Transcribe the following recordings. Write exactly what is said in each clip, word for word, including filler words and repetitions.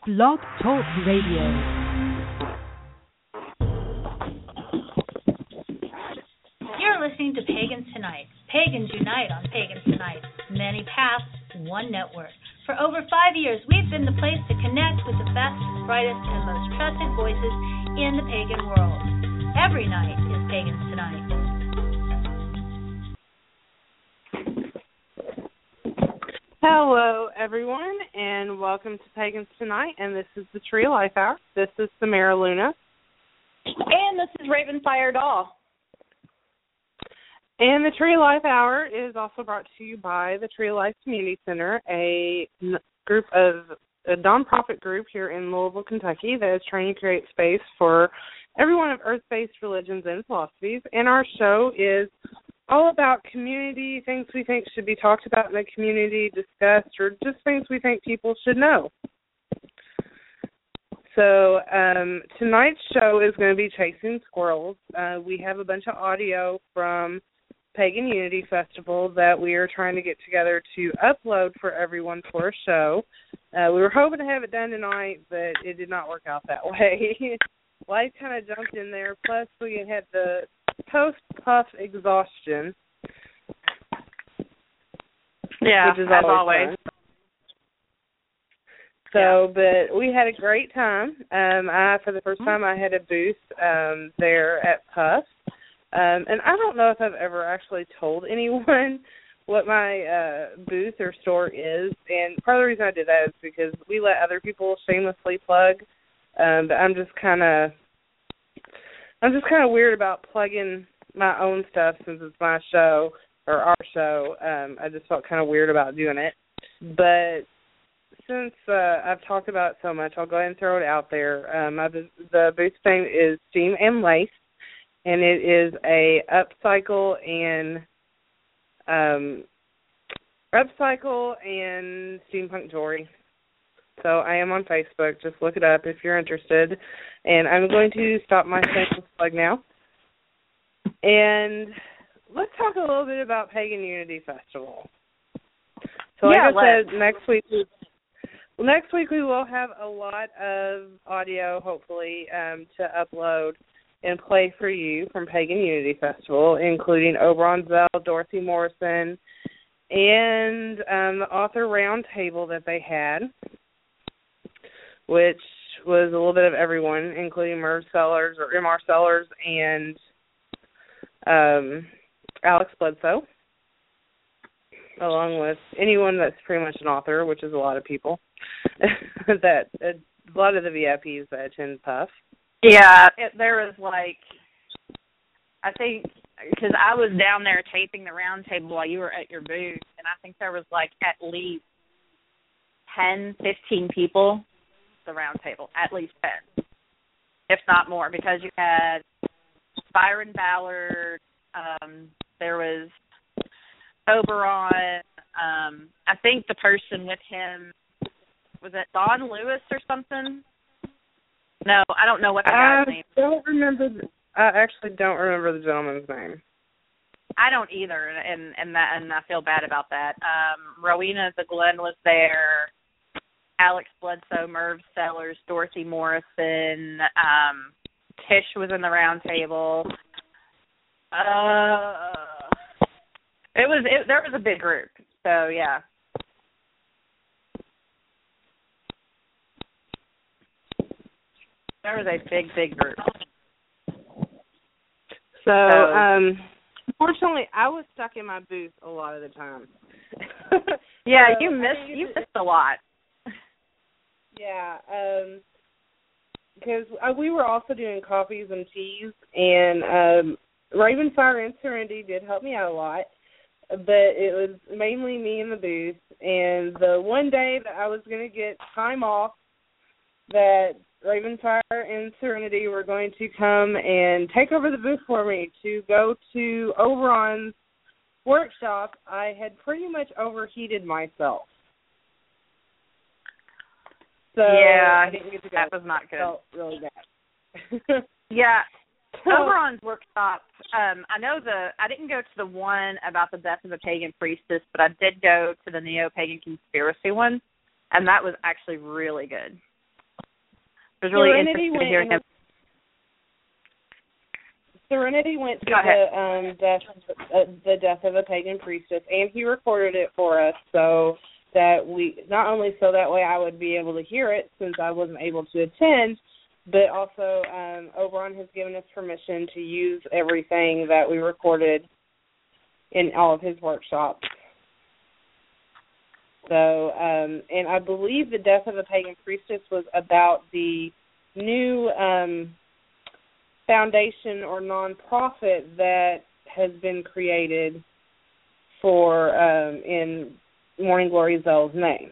Blog Talk Radio. You're listening to Pagans Tonight. Pagans unite on Pagans Tonight. Many paths, one network. For over five years, we've been the place to connect with the best, brightest, and most trusted voices in the pagan world. Every night is Pagans Tonight. Hello, everyone, and welcome to Pagans Tonight, and this is the Tree of Life Hour. This is Samara Luna. And this is Ravenfire Doll. And the Tree of Life Hour is also brought to you by the Tree of Life Community Center, a n- group of a nonprofit group here in Louisville, Kentucky that is trying to create space for everyone of earth-based religions and philosophies. And our show is all about community, things we think should be talked about in the community, discussed, or just things we think people should know. So um, tonight's show is going to be Chasing Squirrels. Uh, we have a bunch of audio from Pagan Unity Festival that we are trying to get together to upload for everyone for a show. Uh, we were hoping to have it done tonight, but it did not work out that way. Life kind of jumped in there, plus we had the post-puff exhaustion. Yeah, which is as always. always. So, yeah. but we had a great time. Um, I, for the first time, I had a booth um, there at Puff. Um, and I don't know if I've ever actually told anyone what my uh, booth or store is. And part of the reason I did that is because we let other people shamelessly plug. Um, but I'm just kind of, I'm just kind of weird about plugging my own stuff since it's my show or our show. Um, I just felt kind of weird about doing it. But since uh, I've talked about it so much, I'll go ahead and throw it out there. Um, I, the booth name is Steam and Lace, and it is a upcycle and um, upcycle and steampunk jewelry. So I am on Facebook. Just look it up if you're interested. And I'm going to stop my shameless plug now. And let's talk a little bit about Pagan Unity Festival. So like yeah, I let's. said, next week we, next week we will have a lot of audio, hopefully, um, to upload and play for you from Pagan Unity Festival, including Oberon Zell, Dorothy Morrison, and um, the author roundtable that they had, which was a little bit of everyone, including Merv Sellers or M R Sellers and um, Alex Bledsoe, along with anyone that's pretty much an author, which is a lot of people, that a lot of the V I Ps that attend Puff. Yeah, it, there was like, I think, because I was down there taping the round table while you were at your booth, and I think there was like at least ten, fifteen people at the round table, at least ten, if not more, because you had Byron Ballard, um, there was Oberon, um, I think the person with him, was it Don Lewis or something? No, I don't know what the guy's I name is. I don't remember. The, I actually don't remember the gentleman's name. I don't either, and and that and I feel bad about that. Um, Rowena the Glen was there. Alex Bledsoe, Merv Sellers, Dorothy Morrison, um, Tish was in the round table. Uh, it was it, there was a big group, so yeah. There was a big, big group. So, So um, unfortunately, I was stuck in my booth a lot of the time. yeah, so, you missed you missed a lot. Yeah, um, because uh, we were also doing coffees and teas, and um, Ravenfire and Serenity did help me out a lot, but it was mainly me in the booth. And the one day that I was going to get time off, that Ravenfire and Serenity were going to come and take over the booth for me to go to Oberon's workshop, I had pretty much overheated myself. So yeah, I didn't get to go. that was not good. Felt really bad. yeah, so, Oberon's workshop. Um, I know the. I didn't go to the one about the death of a pagan priestess, but I did go to the neo-pagan conspiracy one, and that was actually really good. It was really Serenity interesting to went hear him. Serenity went to Go ahead. the um, death, uh, the death of a pagan priestess, and he recorded it for us so that we not only so that way I would be able to hear it since I wasn't able to attend, but also um, Oberon has given us permission to use everything that we recorded in all of his workshops. So, um, and I believe the death of a pagan priestess was about the new um, foundation or nonprofit that has been created for um, in Morning Glory Zell's name.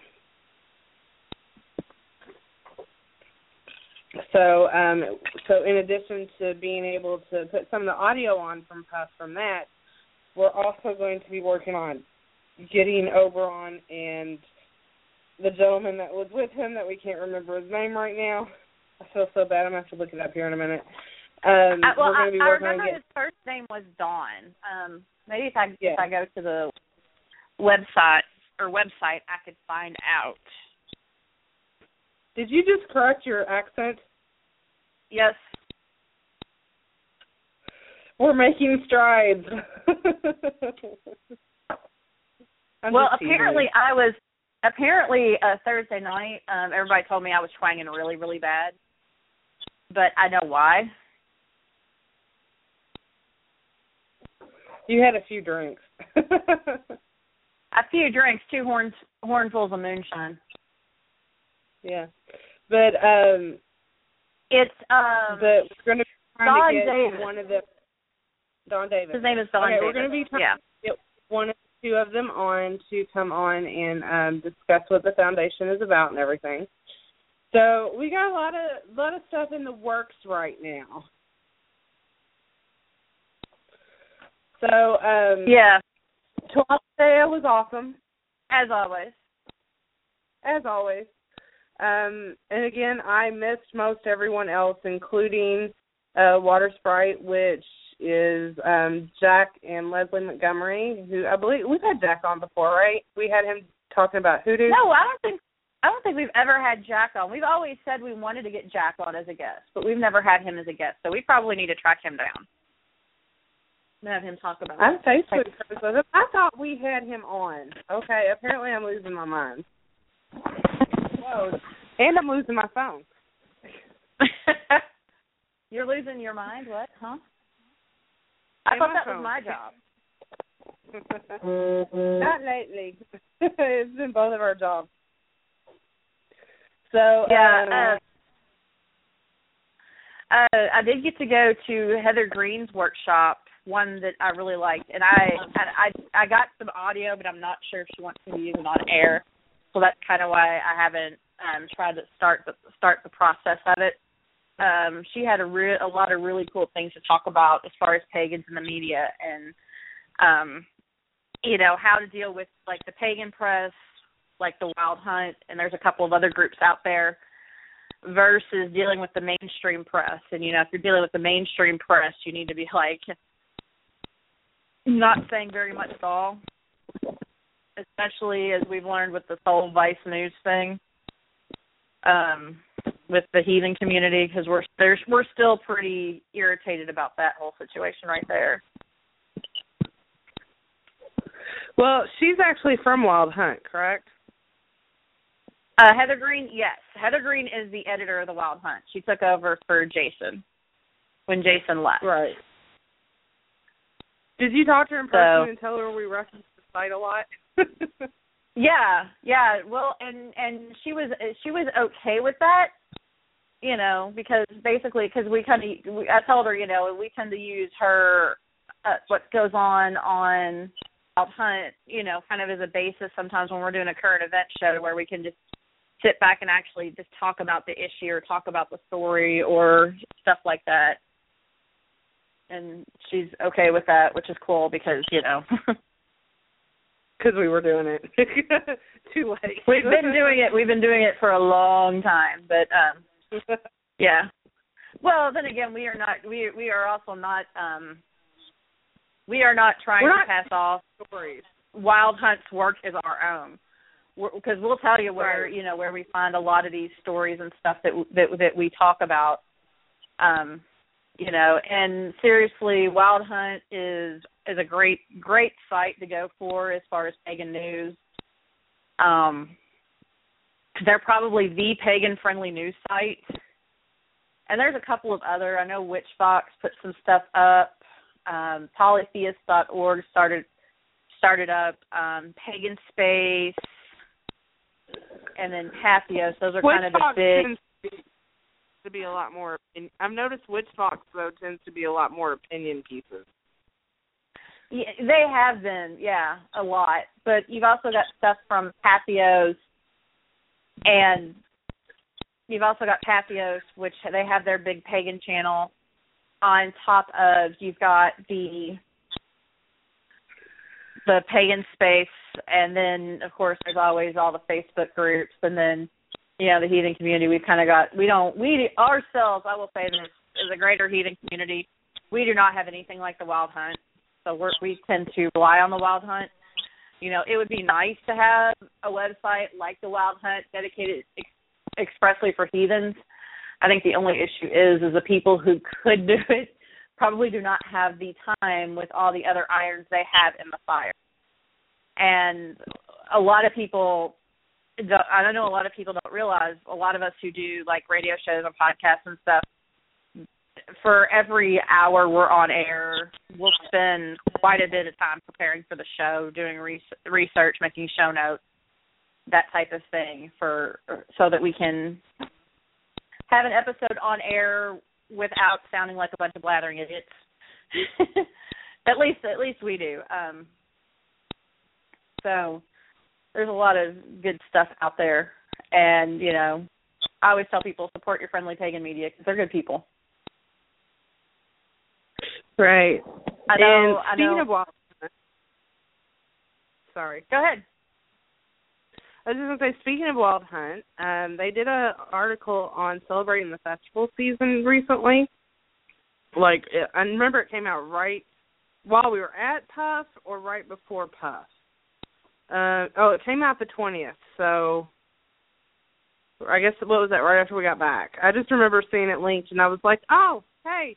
So, um, so in addition to being able to put some of the audio on from Puff from that, we're also going to be working on getting Oberon and the gentleman that was with him that we can't remember his name right now. I feel so bad. I'm going to have to look it up here in a minute. Um, I, well, we're going to be I, I working remember on getting, his first name was Dawn. Um, maybe if I yeah. if I go to the website or website, I could find out. Did you just correct your accent? Yes. We're making strides. Well, apparently I was, apparently uh, Thursday night, um, everybody told me I was twanging really, really bad. But I know why. You had a few drinks. A few drinks, two horns, hornfuls of moonshine. Yeah. But, um, it's, um, but we're going to be trying Don to get Davis. one of the, Don Davis. His name is Don okay, Davis. We're going to be trying yeah. to get one of the two of them on to come on and um, discuss what the foundation is about and everything. So we got a lot of lot of stuff in the works right now. So um, yeah, Tuatapere was awesome, as always. As always. Um, and again, I missed most everyone else, including uh, Water Sprite, which is um, Jack and Leslie Montgomery, who I believe we've had Jack on before, right? We had him talking about hoodoo. No, I don't think I don't think we've ever had Jack on. We've always said we wanted to get Jack on as a guest, but we've never had him as a guest. So we probably need to track him down and have him talk about. I'm Facebook friends with him. I thought we had him on. Okay, apparently I'm losing my mind. Whoa. And I'm losing my phone. You're losing your mind? What? Huh? I and thought my that phone. was my job. Not lately. It's been both of our jobs. So yeah, um, uh, uh, I did get to go to Heather Green's workshop, one that I really liked, and I I I got some audio, but I'm not sure if she wants me to use it on air, so that's kind of why I haven't um, tried to start the start the process of it. Um, she had a re- a lot of really cool things to talk about as far as pagans in the media, and um, you know, how to deal with like the pagan press, like the Wild Hunt, and there's a couple of other groups out there, versus dealing with the mainstream press. And, you know, if you're dealing with the mainstream press, you need to be, like, not saying very much at all, especially as we've learned with this whole Vice News thing um, with the heathen community, because we're, there's, we're still pretty irritated about that whole situation right there. well, she's actually from Wild Hunt, correct? Uh, Heather Green, yes. Heather Green is the editor of the Wild Hunt. She took over for Jason when Jason left. Right. Did you talk to her in person so, and tell her we referenced the site a lot? yeah, yeah. Well, and and she was she was okay with that, you know, because basically, because we kind of, I told her, you know, we tend to use her uh, what goes on on Wild Hunt, you know, kind of as a basis sometimes when we're doing a current event show where we can just sit back and actually just talk about the issue or talk about the story or stuff like that. And she's okay with that, which is cool because, you know. Because we were doing it. Too late. We've been doing it. We've been doing it for a long time. But, um, yeah. Well, then again, we are not, we we are also not, um, we are not trying we're to not pass off stories. Wild Hunt's work as our own. because we'll tell you where Right. you know where we find a lot of these stories and stuff that that that we talk about. Um, you know, and seriously, Wild Hunt is is a great great site to go for as far as pagan news. Um, they're probably the pagan friendly news site. And there's a couple of other. I know Witchfox put some stuff up. Um, polytheist dot org started started up. Um, Pagan Space, and then Pathos. Those are kind of the Witchfox big. tends to be, to be a lot more. I've noticed Witchfox though tends to be a lot more opinion pieces. Yeah, they have been, yeah, a lot. But you've also got stuff from Pathos, and you've also got Pathos, which they have their big pagan channel. On top of, you've got the the Pagan Space, and then, of course, there's always all the Facebook groups, and then, you know, the heathen community. We've kind of got, we don't, we ourselves, I will say this, as a greater heathen community, we do not have anything like the Wild Hunt, so we're, we tend to rely on the Wild Hunt. You know, it would be nice to have a website like the Wild Hunt dedicated ex- expressly for heathens. I think the only issue is, is the people who could do it probably do not have the time with all the other irons they have in the fire. And a lot of people, I know a lot of people don't realize, a lot of us who do like radio shows and podcasts and stuff, for every hour we're on air, we'll spend quite a bit of time preparing for the show, doing re- research, making show notes, that type of thing, for so that we can have an episode on air without sounding like a bunch of blathering idiots. at least, at least we do. Um, so there's a lot of good stuff out there, and you know, I always tell people, support your friendly pagan media because they're good people. Right. I know. And I speaking know. of Wild Hunt, sorry. Go ahead. I was just going to say, speaking of Wild Hunt, um, they did an article on celebrating the festival season recently. Like, it, I remember it came out right while we were at Puff or right before Puff. Uh, oh, it came out the twentieth, so I guess, what was that, right after we got back? I just remember seeing it linked, and I was like, oh, hey.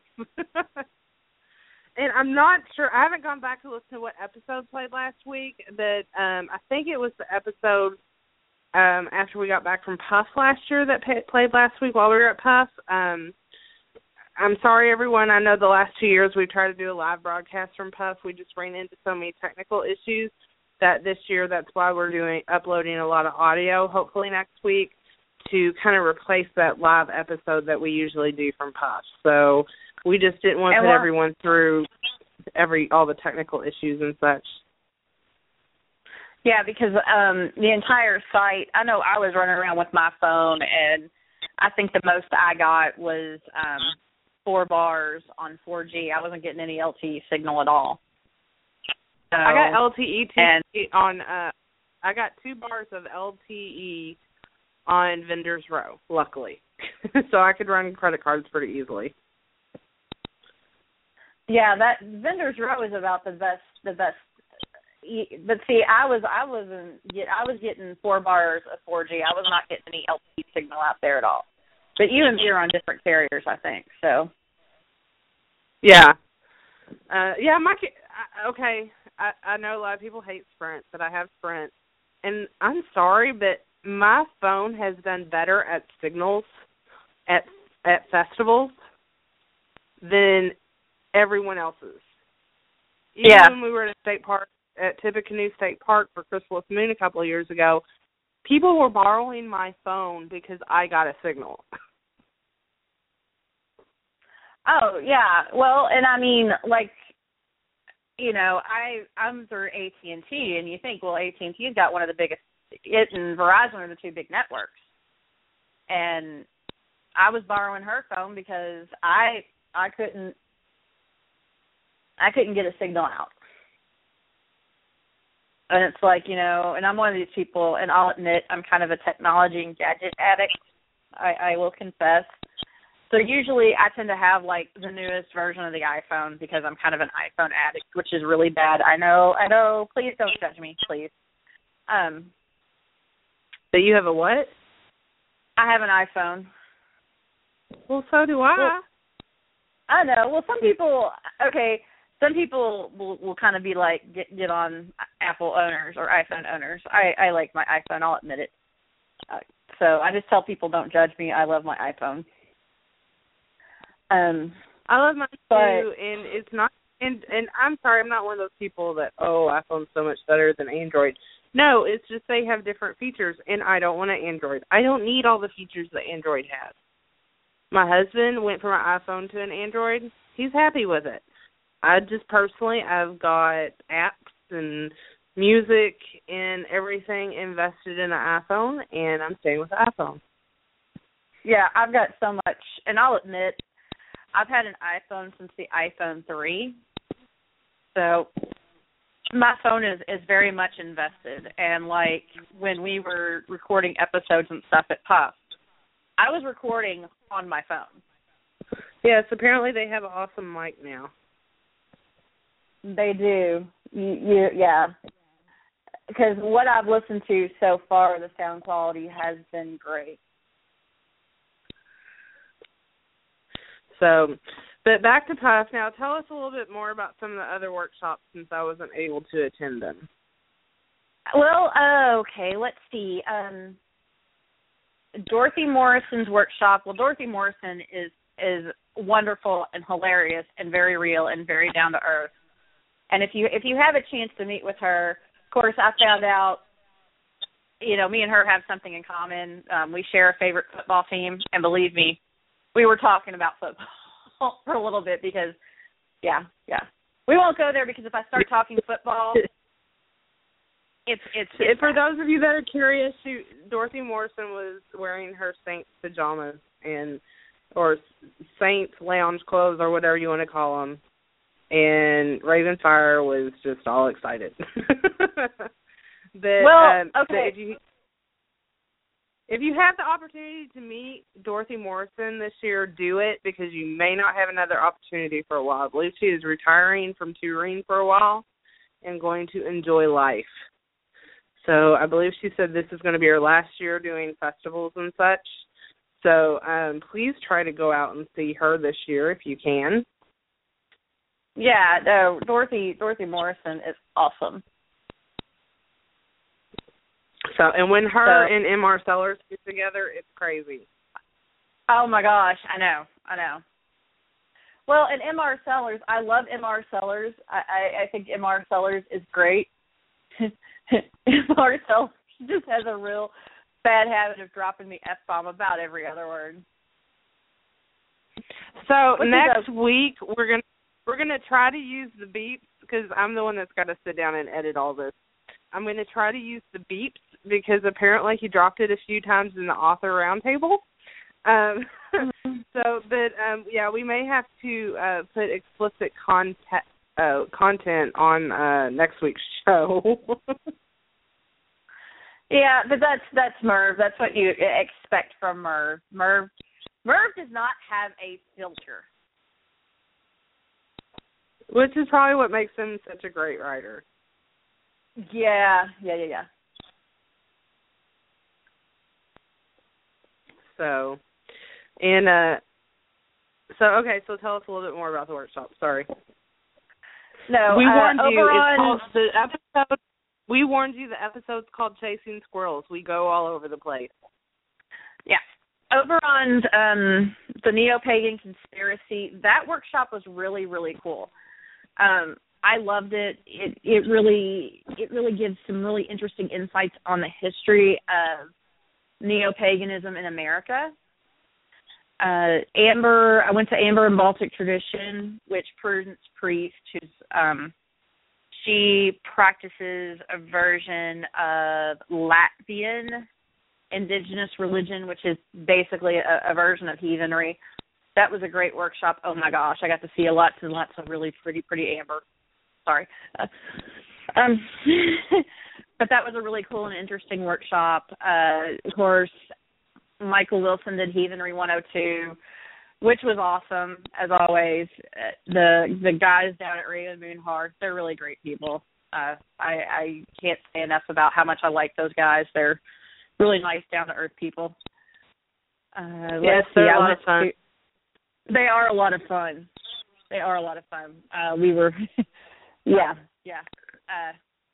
And I'm not sure, I haven't gone back to listen to what episode played last week, but um, I think it was the episode um, after we got back from Puff last year that pay, played last week while we were at Puff. Um, I'm sorry, everyone. I know the last two years we've tried to do a live broadcast from Puff. We just ran into so many technical issues that this year that's why we're doing uploading a lot of audio, hopefully next week, to kind of replace that live episode that we usually do from Puff. So we just didn't want to put everyone through every all the technical issues and such. Yeah, because um, the entire site, I know I was running around with my phone, and I think the most I got was um, four bars on four G. I wasn't getting any L T E signal at all. So, I got L T E and, on, uh, I got two bars of L T E on Vendors Row, luckily. So I could run credit cards pretty easily. Yeah, that Vendors Row is about the best, the best. But see, I was, I wasn't, I was getting four bars of four G. I was not getting any L T E signal out there at all. But you and me are on different carriers, I think. So. Yeah. Uh, yeah, my I, okay. I, I know a lot of people hate Sprint, but I have Sprint, and I'm sorry, but my phone has done better at signals at at festivals than everyone else's. Even yeah. when we were at a state park, at Tippecanoe State Park for Chrysalis Moon a couple of years ago, people were borrowing my phone because I got a signal. Oh, yeah. Well, and I mean, like, you know, I, I'm through A T and T, and you think, well, A T and T's got one of the biggest, it and Verizon are the two big networks. And I was borrowing her phone because I I couldn't I couldn't get a signal out. And it's like, you know, and I'm one of these people, and I'll admit I'm kind of a technology and gadget addict. I, I will confess. So usually I tend to have, like, the newest version of the iPhone because I'm kind of an iPhone addict, which is really bad. I know, I know. Please don't judge me, please. Um, That you have a what? I have an iPhone. Well, so do I. Well, I know. Well, some people, okay, some people will, will kind of be like, get, get on Apple owners or iPhone owners. I, I like my iPhone, I'll admit it. Uh, so I just tell people, don't judge me. I love my iPhone. Um, I love mine but, too, and it's not, and, and I'm sorry, I'm not one of those people that, oh, iPhone's so much better than Android. No, it's just they have different features, and I don't want an Android. I don't need all the features that Android has. My husband went from an iPhone to an Android. He's happy with it. I just personally, I've got apps and music and everything invested in an iPhone, and I'm staying with the iPhone. Yeah, I've got so much, and I'll admit, I've had an iPhone since the iPhone three, so my phone is, is very much invested, and like when we were recording episodes and stuff at Puff, I was recording on my phone. Yes, apparently they have an awesome mic now. They do. You, you, yeah. Because what I've listened to so far, the sound quality has been great. So, but back to Puff. Now, tell us a little bit more about some of the other workshops since I wasn't able to attend them. Well, uh, okay, let's see. Um, Dorothy Morrison's workshop. Well, Dorothy Morrison is is wonderful and hilarious and very real and very down to earth. And if you if you have a chance to meet with her, of course, I found out, you know, me and her have something in common. Um, we share a favorite football team, and believe me, we were talking about football for a little bit because, yeah, yeah. We won't go there because if I start talking football, it's it's. it's for those of you that are curious, she, Dorothy Morrison was wearing her Saints pajamas and or Saints lounge clothes or whatever you want to call them, and Ravenfire was just all excited. that, well, um, okay. That if you if you have the opportunity to meet Dorothy Morrison this year, do it because you may not have another opportunity for a while. I believe she is retiring from touring for a while and going to enjoy life. So I believe she said this is going to be her last year doing festivals and such. So um, please try to go out and see her this year if you can. Yeah, no, Dorothy Dorothy Morrison is awesome. So and when her so, and M R Sellers get together, it's crazy. Oh my gosh, I know, I know. Well, and M R Sellers, I love M R Sellers. I, I, I think M R Sellers is great. M R Sellers just has a real bad habit of dropping the F-bomb about every other word. So Which next a, week we're gonna we're gonna try to use the beeps because I'm the one that's got to sit down and edit all this. I'm gonna try to use the beeps because apparently he dropped it a few times in the author roundtable. Um, mm-hmm. So, but um, yeah, we may have to uh, put explicit content uh, content on uh, next week's show. Yeah, but that's that's Merv. That's what you expect from Merv. Merv, Merv does not have a filter, which is probably what makes him such a great writer. Yeah, yeah, yeah, yeah. So, and uh, so okay, so tell us a little bit more about the workshop. Sorry. No, we uh, warned you. on... It's called the episode. We warned you the episode's called Chasing Squirrels. We go all over the place. Yeah. Over on um, the Neo-Pagan Conspiracy, that workshop was really, really cool. Um, I loved it. It it really it really gives some really interesting insights on the history of neo-paganism in America. Uh, Amber, I went to Amber and Baltic Tradition, which Prudence Priest, who's um, she practices a version of Latvian indigenous religion, which is basically a, a version of heathenry. That was a great workshop. Oh my gosh, I got to see lots and lots of really pretty, pretty Amber. Sorry. Uh, um, but that was a really cool and interesting workshop. Uh, of course, Michael Wilson did Heathenry one oh two, which was awesome, as always. Uh, the the guys down at Raven Moon Hearth, they're really great people. Uh, I, I can't say enough about how much I like those guys. They're really nice, down-to-earth people. Uh, yes, they're a lot of fun. To, they are a lot of fun. They are a lot of fun. Uh, we were, yeah, yeah. Uh,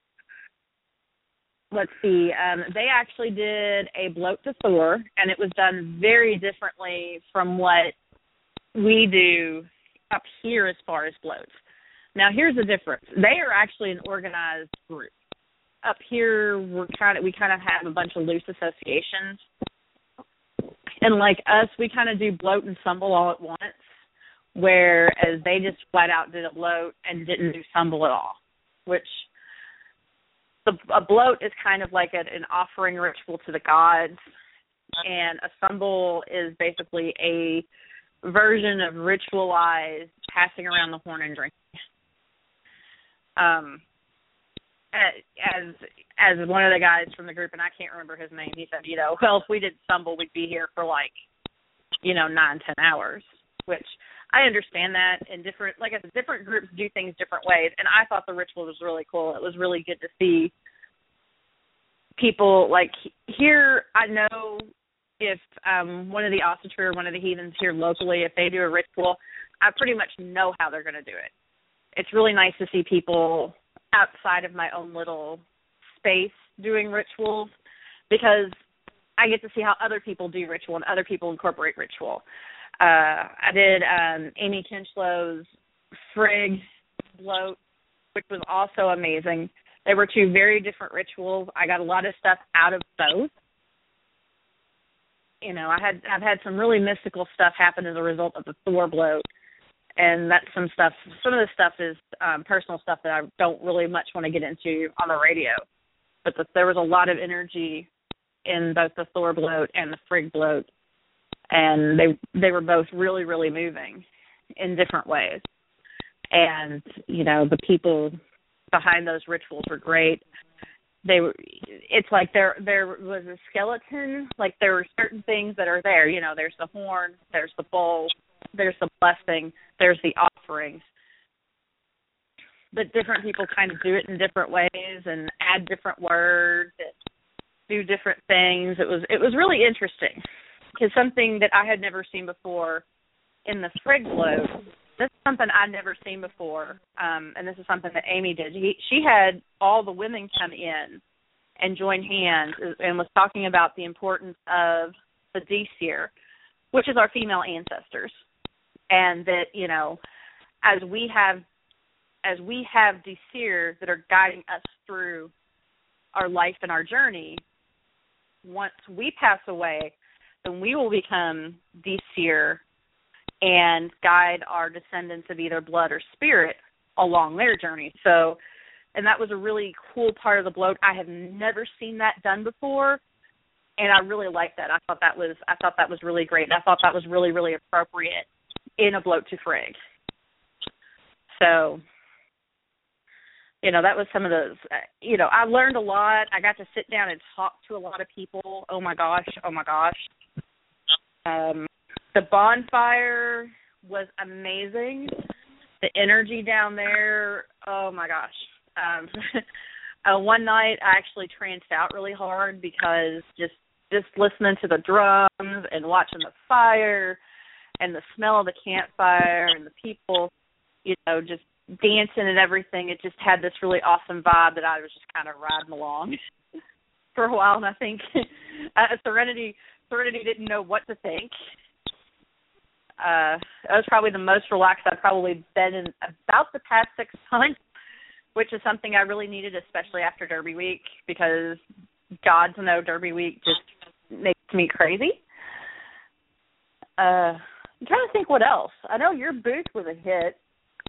let's see. Um, they actually did a bloat to Thor, and it was done very differently from what we do up here as far as bloats. Now, here's the difference. They are actually an organized group. Up here, we're kind of we kind of have a bunch of loose associations, and like us, we kind of do bloat and stumble all at once. Whereas they just flat out did a bloat and didn't do stumble at all, which the, a bloat is kind of like a, an offering ritual to the gods, and a stumble is basically a version of ritualized passing around the horn and drinking. Um, as as one of the guys from the group, and I can't remember his name, he said, you know, well, if we did stumble, we'd be here for like, you know, nine, ten hours, which I understand that. And different, like I said, different groups do things different ways, and I thought the ritual was really cool. It was really good to see people, like, here, I know if um, one of the Ossetry or one of the heathens here locally, if they do a ritual, I pretty much know how they're going to do it. It's really nice to see people outside of my own little space doing rituals, because I get to see how other people do ritual and other people incorporate ritual. Uh, I did um, Amy Kinchlow's Frigg bloat, which was also amazing. They were two very different rituals. I got a lot of stuff out of both. You know, I had I've had some really mystical stuff happen as a result of the Thor bloat, and that's some stuff. Some of the stuff is um, personal stuff that I don't really much want to get into on the radio. But the, there was a lot of energy in both the Thor bloat and the Frigg bloat, and they they were both really, really moving in different ways. And, you know, the people behind those rituals were great. They were, it's like there there was a skeleton, like there were certain things that are there. You know, there's the horn, there's the bowl, there's the blessing, there's the offerings. But different people kind of do it in different ways and add different words and do different things. It was it was really interesting, because something that I had never seen before in the Frigg bloat, this is something I'd never seen before, um, and this is something that Amy did. He, she had all the women come in and join hands and was talking about the importance of the Disir, which is our female ancestors, and that, you know, as we have as we have Disir that are guiding us through our life and our journey, once we pass away, then we will become Disir and guide our descendants of either blood or spirit along their journey. So, and that was a really cool part of the bloat. I have never seen that done before, and I really liked that. I thought that was I thought that was really great. And I thought that was really, really appropriate in a bloat to Frigg. So, you know, that was some of those, you know, I learned a lot. I got to sit down and talk to a lot of people. Oh, my gosh. Oh, my gosh. Um, the bonfire was amazing. The energy down there, oh, my gosh. Um, uh, one night I actually tranced out really hard because just, just listening to the drums and watching the fire and the smell of the campfire and the people, you know, just dancing and everything, it just had this really awesome vibe that I was just kind of riding along for a while. And I think uh, Serenity Serenity didn't know what to think. Uh, that was probably the most relaxed I've probably been in about the past six months, which is something I really needed, especially after Derby Week, because God to know Derby Week just makes me crazy. Uh, I'm trying to think what else. I know your booth was a hit.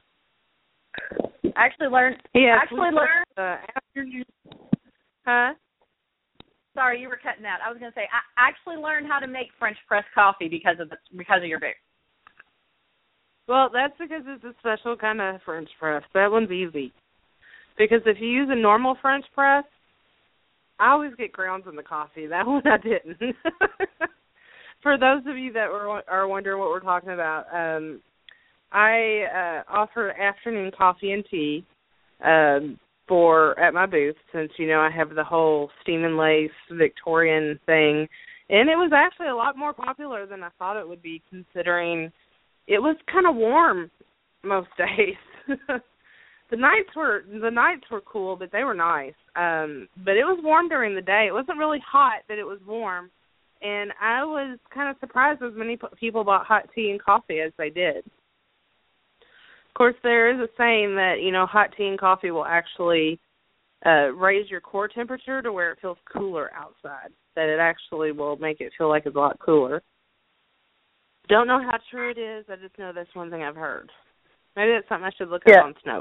I actually learned. Yeah, actually learned. Uh, after you, huh? Sorry, you were cutting out. I was going to say I actually learned how to make French press coffee because of the, because of your booth. Well, that's because it's a special kind of French press. That one's easy. Because if you use a normal French press, I always get grounds in the coffee. That one I didn't. For those of you that were, are wondering what we're talking about, um, I uh, offer afternoon coffee and tea. Um, for at my booth, since, you know, I have the whole steam and lace Victorian thing. And it was actually a lot more popular than I thought it would be, considering it was kind of warm most days. The nights were the nights were cool, but they were nice. Um, but it was warm during the day. It wasn't really hot, but it was warm. And I was kind of surprised as many p- people bought hot tea and coffee as they did. Of course, there is a saying that, you know, hot tea and coffee will actually uh, raise your core temperature to where it feels cooler outside, that it actually will make it feel like it's a lot cooler. Don't know how true it is. I just know that's one thing I've heard. Maybe that's something I should look yeah. up on Snopes.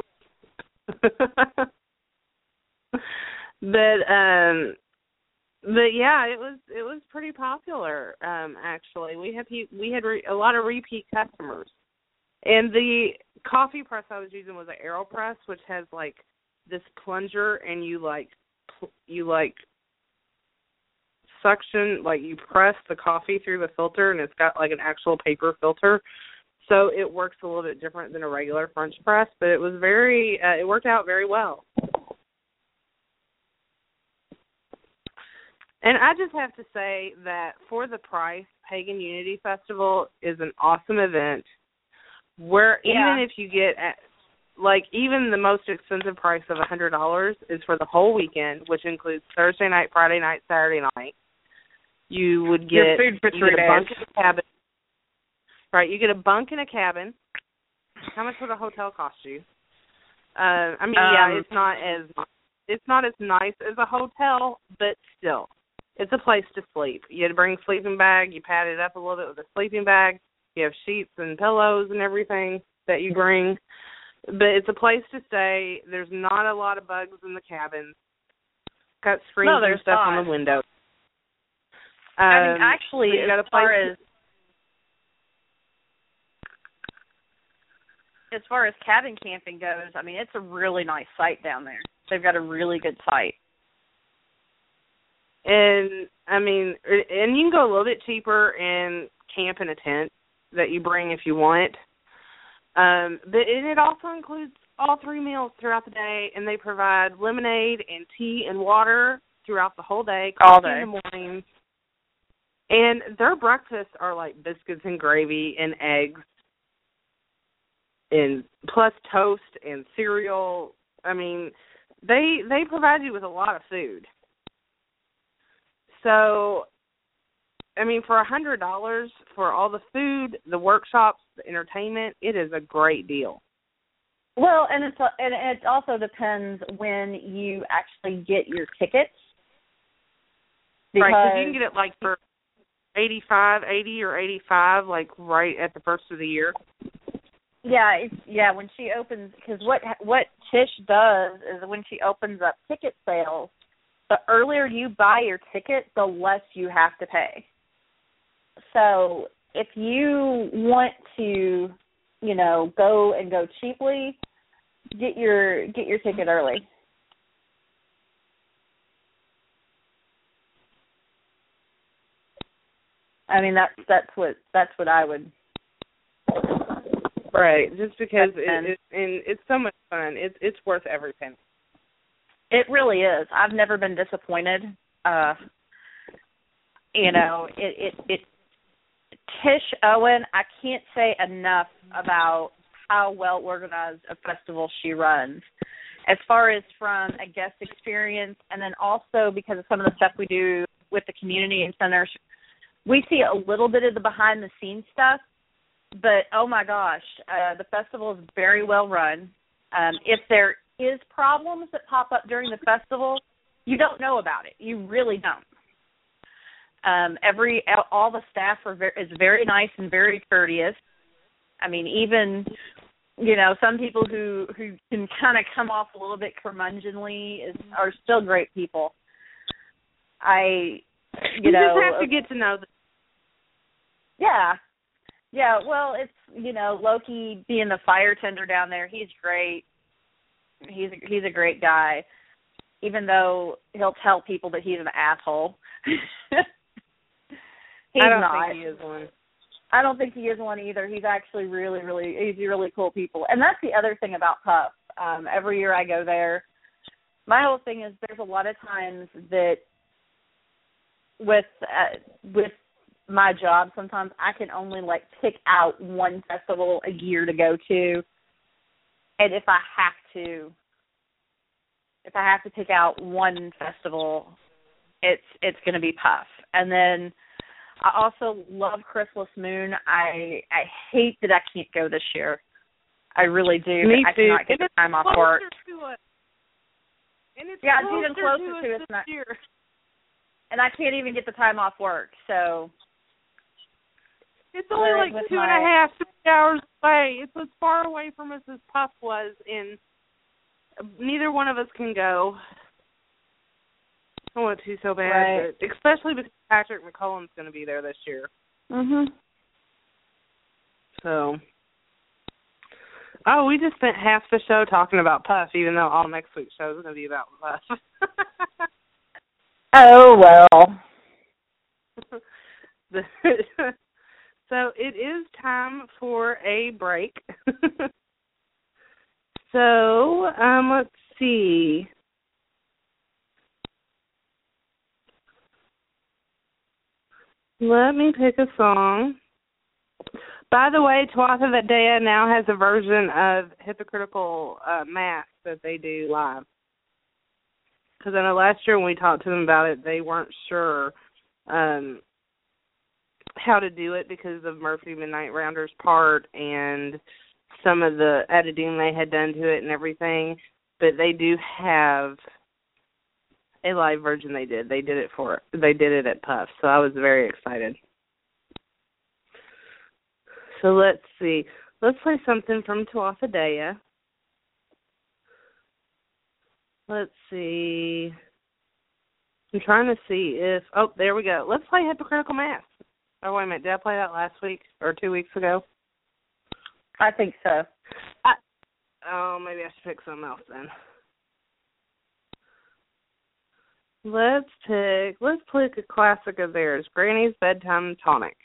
but um, but yeah, it was it was pretty popular. Um, actually, we had pe- we had re- a lot of repeat customers, and the coffee press I was using was an AeroPress, which has like this plunger, and you like pl- you like suction, like you press the coffee through the filter, and it's got like an actual paper filter. So it works a little bit different than a regular French press, but it was very, uh, it worked out very well. And I just have to say that for the price, Pagan Unity Festival is an awesome event where yeah. even if you get, at, like, even the most expensive price of one hundred dollars is for the whole weekend, which includes Thursday night, Friday night, Saturday night. You would get, Your food for three you get a bunk days. in a cabin. Right, you get a bunk in a cabin. How much would a hotel cost you? Uh, I mean, um, yeah, it's not as it's not as nice as a hotel, but still, it's a place to sleep. You had to bring a sleeping bag. You pad it up a little bit with a sleeping bag. You have sheets and pillows and everything that you bring. But it's a place to stay. There's not a lot of bugs in the cabin. Got screens no, and stuff not. on the window. Um, I mean, actually, so you got as a far place as as far as cabin camping goes, I mean, it's a really nice site down there. They've got a really good site. And, I mean, and you can go a little bit cheaper and camp in a tent that you bring if you want. Um, but and it also includes all three meals throughout the day, and they provide lemonade and tea and water throughout the whole day, all coffee day. in the morning. And their breakfasts are like biscuits and gravy and eggs, and plus toast and cereal. I mean, they they provide you with a lot of food. So, I mean, for one hundred dollars for all the food, the workshops, the entertainment, it is a great deal. Well, and it's and it also depends when you actually get your tickets. Because, right, because you can get it like for eighty-five, eighty or eighty-five, like right at the first of the year. Yeah, it's, yeah. When she opens, because what what Tish does is when she opens up ticket sales, the earlier you buy your ticket, the less you have to pay. So if you want to, you know, go and go cheaply, get your get your ticket early. I mean, that's that's what that's what I would. Right, just because it, And it, and it's so much fun. It's it's worth every penny. It really is. I've never been disappointed. Uh, you know, it, it it Tish Owen, I can't say enough about how well organized a festival she runs. As far as from a guest experience, and then also because of some of the stuff we do with the community and centers, we see a little bit of the behind-the-scenes stuff, but, oh, my gosh, uh, the festival is very well run. Um, if there is problems that pop up during the festival, you don't know about it. You really don't. Um, every all the staff are very, is very nice and very courteous. I mean, even, you know, some people who, who can kind of come off a little bit curmudgeonly is, are still great people. I, you, you know. just have to get to know them. Yeah. Yeah, well, it's, you know, Loki being the fire tender down there, he's great. He's a, he's a great guy, even though he'll tell people that he's an asshole. He's I don't not. think he is one. I don't think he is one either. He's actually really, really, he's really cool people. And that's the other thing about Puff. Um, every year I go there, my whole thing is there's a lot of times that with uh, with my job, sometimes I can only like pick out one festival a year to go to, and if I have to, if I have to pick out one festival, it's it's going to be Puff. And then I also love Chrysalis Moon. I I hate that I can't go this year. I really do. Me but I too. cannot get the time off work. And it's yeah, it's even closer to, to us us. this year. And I can't even get the time off work, so. It's only like two my... and a half, three hours away. It's as far away from us as Puff was, and neither one of us can go. I want to so bad, right. but especially because Patrick McCullum's going to be there this year. Mhm. So. Oh, we just spent half the show talking about Puff, even though all next week's show is going to be about Puff. Oh, well. So it is time for a break. So, um, let's see. Let me pick a song. By the way, Tuatha That Dea now has a version of Hypocritical uh, Mass that they do live. Because I know last year when we talked to them about it, they weren't sure um, how to do it because of Murphy Midnight Rounder's part and some of the editing they had done to it and everything. But they do have a live version they did. They did it for they did it at Puff, so I was very excited. So let's see. Let's play something from Tuatha Dea. Let's see. I'm trying to see if... Oh, there we go. Let's play Hypocritical Mass. Oh, wait a minute. Did I play that last week or two weeks ago? I think so. I, oh, maybe I should pick something else then. Let's pick... Let's pick a classic of theirs. Granny's Bedtime Tonic.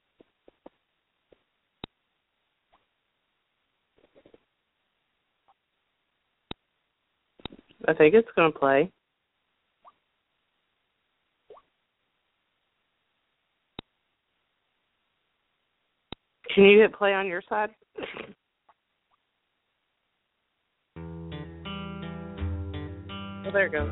I think it's going to play. Can you hit play on your side? Oh, there it goes.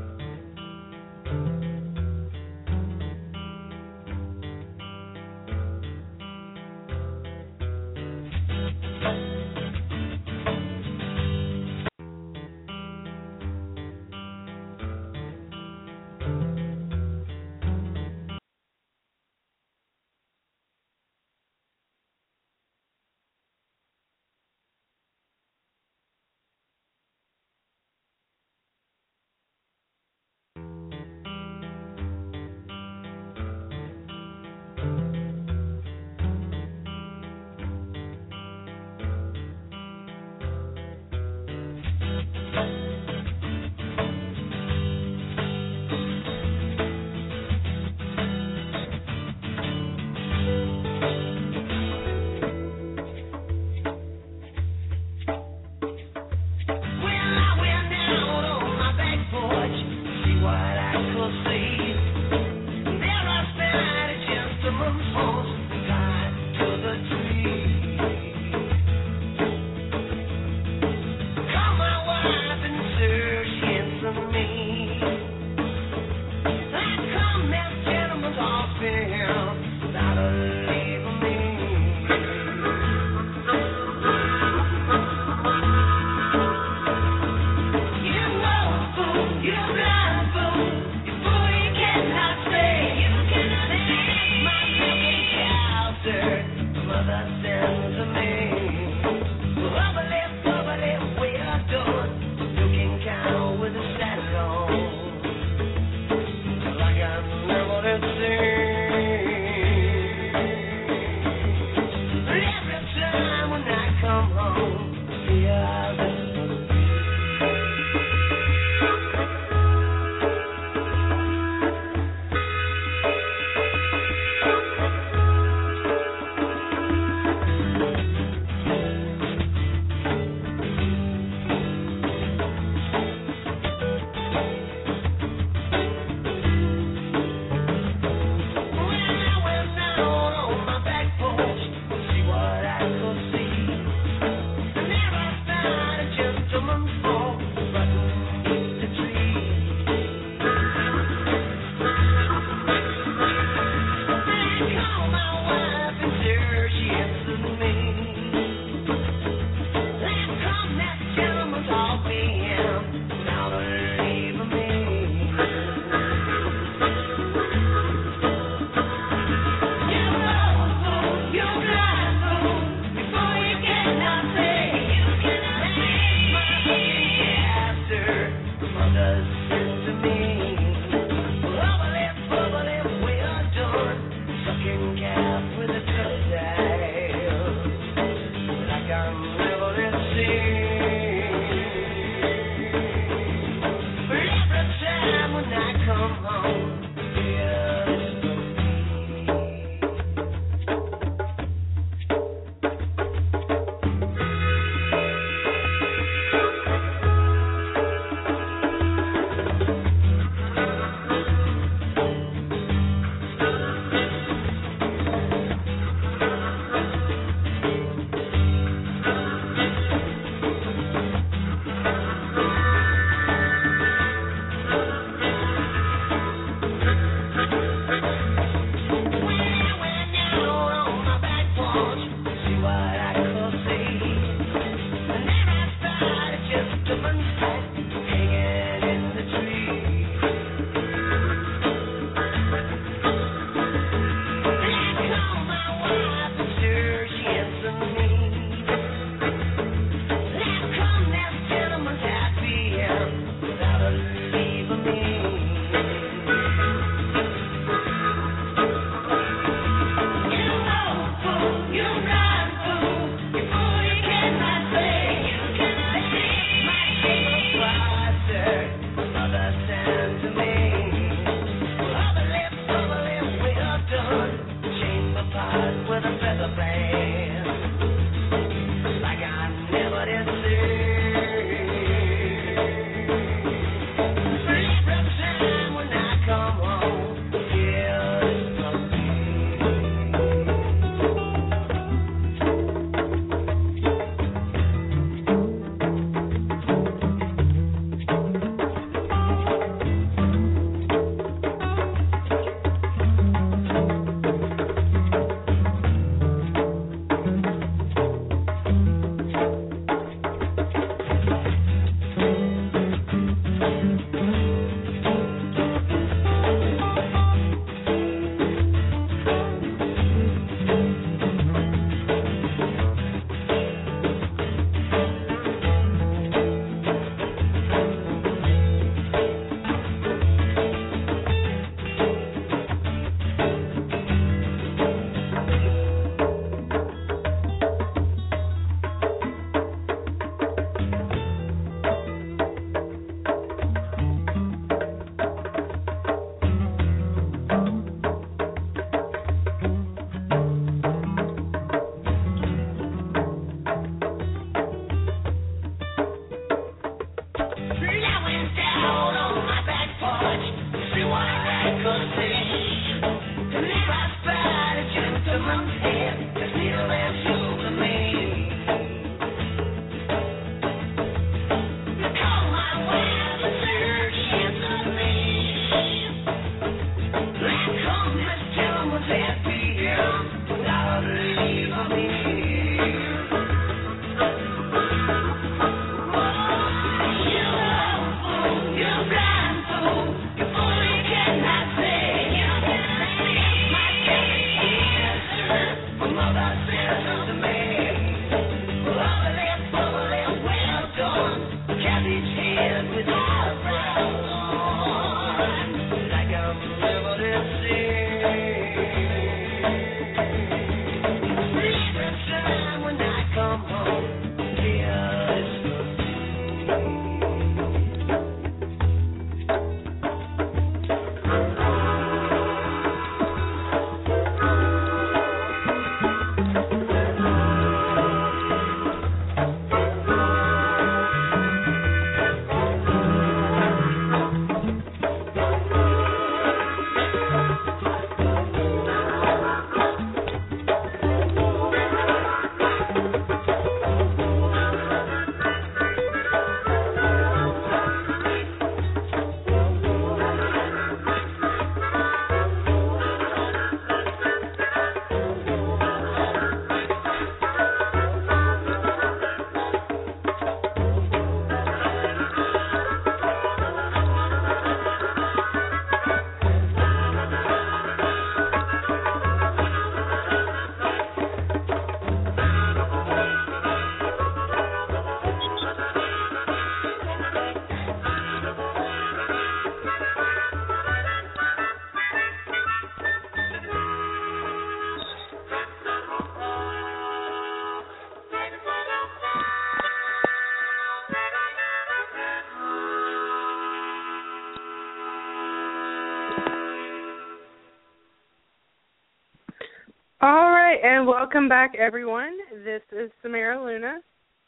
All right, and welcome back, everyone. This is Samara Luna.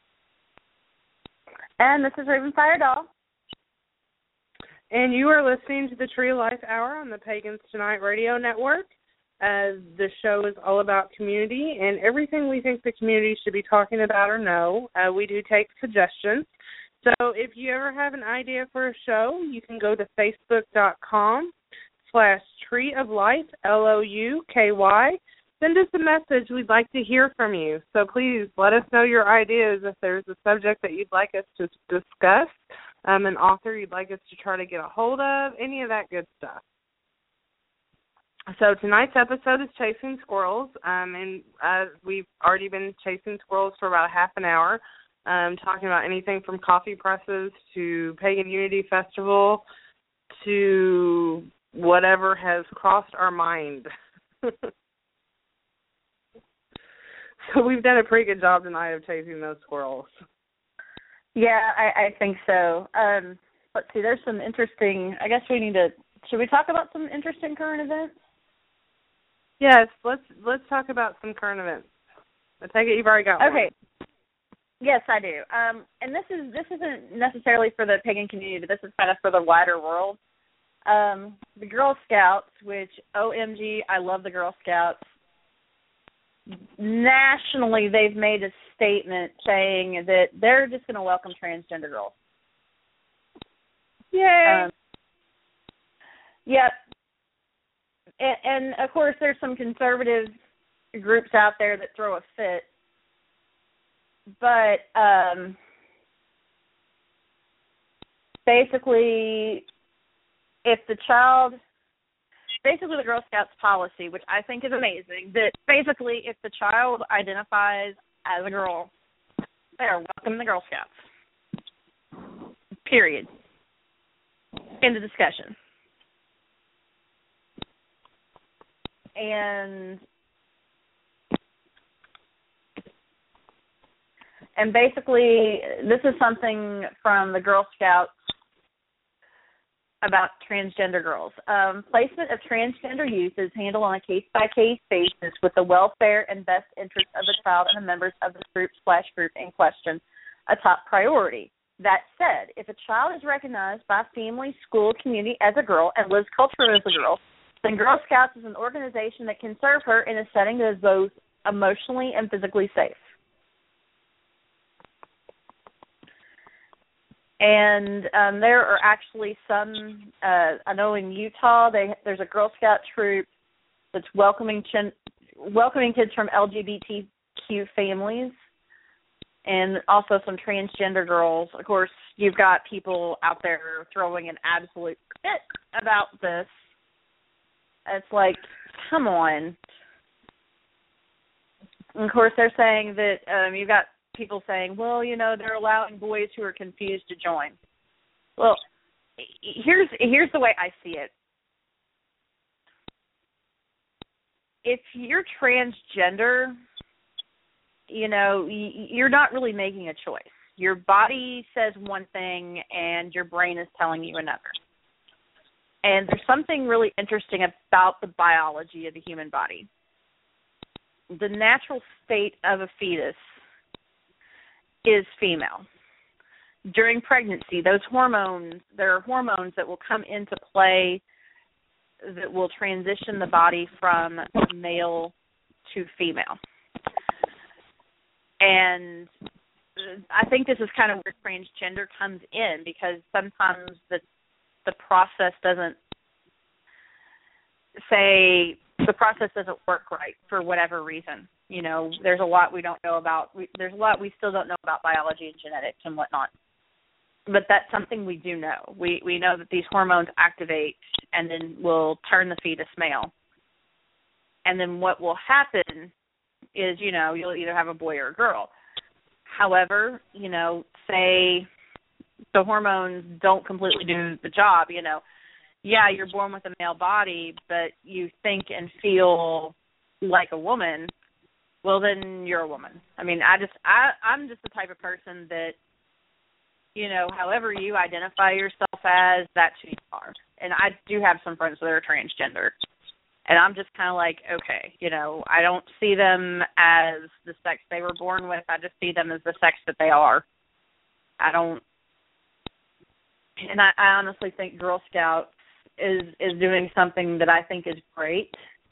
And this is Raven Fire Doll. And you are listening to the Tree of Life Hour on the Pagans Tonight Radio Network. Uh, the show is all about community and everything we think the community should be talking about or know. Uh, we do take suggestions. So if you ever have an idea for a show, you can go to facebook.com slash Tree of Life, L O U K Y. Send us a message. We'd like to hear from you. So please let us know your ideas if there's a subject that you'd like us to discuss, um, an author you'd like us to try to get a hold of, any of that good stuff. So tonight's episode is Chasing Squirrels, um, and uh, we've already been chasing squirrels for about half an hour, um, talking about anything from coffee presses to Pagan Unity Festival to whatever has crossed our mind. So we've done a pretty good job tonight of chasing those squirrels. Yeah, I, I think so. Um, let's see, there's some interesting, I guess we need to, should we talk about some interesting current events? Yes, let's let's talk about some current events. I take it you've already got one. Okay. Yes, I do. Um, and this is this isn't necessarily for the pagan community, but this is kind of for the wider world. Um, the Girl Scouts, which, O M G, I love the Girl Scouts. Nationally, they've made a statement saying that they're just going to welcome transgender girls. Yay! Um, yep. And, and, of course, there's some conservative groups out there that throw a fit. But um, basically, if the child... Basically, the Girl Scouts policy, which I think is amazing, that basically if the child identifies as a girl, they are welcome in the Girl Scouts. Period. End of discussion. And and basically, this is something from the Girl Scouts about transgender girls. Um, placement of transgender youth is handled on a case-by-case basis with the welfare and best interest of the child and the members of the group slash group in question a top priority. That said, if a child is recognized by family, school, community as a girl and lives culturally as a girl, then Girl Scouts is an organization that can serve her in a setting that is both emotionally and physically safe. And um, there are actually some, uh, I know in Utah, they, there's a Girl Scout troop that's welcoming chin, welcoming kids from L G B T Q families and also some transgender girls. Of course, you've got people out there throwing an absolute fit about this. It's like, come on. And of course, they're saying that um, you've got people saying, well, you know, they're allowing boys who are confused to join. Well, here's here's the way I see it. If you're transgender, you know, you're not really making a choice. Your body says one thing and your brain is telling you another. And there's something really interesting about the biology of the human body. The natural state of a fetus is female. During pregnancy, those hormones, there are hormones that will come into play that will transition the body from male to female. And I think this is kind of where transgender comes in, because sometimes the the process doesn't say the process doesn't work right for whatever reason. You know, there's a lot we don't know about. We, there's a lot we still don't know about biology and genetics and whatnot. But that's something we do know. We we know that these hormones activate and then will turn the fetus male. And then what will happen is, you know, you'll either have a boy or a girl. However, you know, say the hormones don't completely do the job, you know. Yeah, you're born with a male body, but you think and feel like a woman, well, then you're a woman. I mean, I just, I, I'm just the type of person that, you know, however you identify yourself as, that's who you are. And I do have some friends that are transgender. And I'm just kind of like, okay, you know, I don't see them as the sex they were born with. I just see them as the sex that they are. I don't, and I, I honestly think Girl Scouts is, is doing something that I think is great.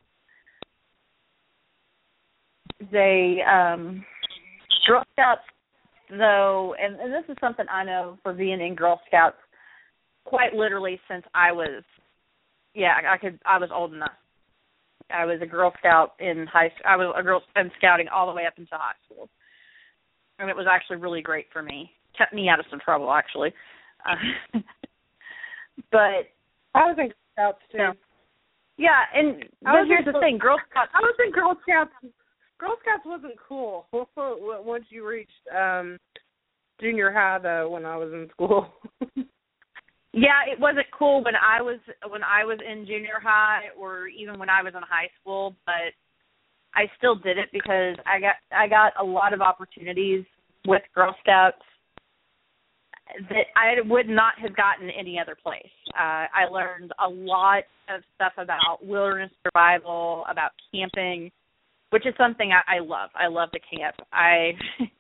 They, um, Girl Scouts, though, and, and this is something I know for being in Girl Scouts quite literally since I was, yeah, I could, I was old enough. I was a Girl Scout in high. I was a Girl in scouting all the way up into high school, and it was actually really great for me. Kept me out of some trouble, actually. Uh, but I was in Girl Scouts too. You know, yeah, and but here's the thing: Girl Scouts. I was in Girl Scouts. Girl Scouts wasn't cool once you reached um, junior high, though. When I was in school. Yeah, it wasn't cool when I was when I was in junior high or even when I was in high school, but I still did it because I got I got a lot of opportunities with Girl Scouts that I would not have gotten any other place. Uh, I learned a lot of stuff about wilderness survival, about camping, which is something I, I love. I love to camp. I,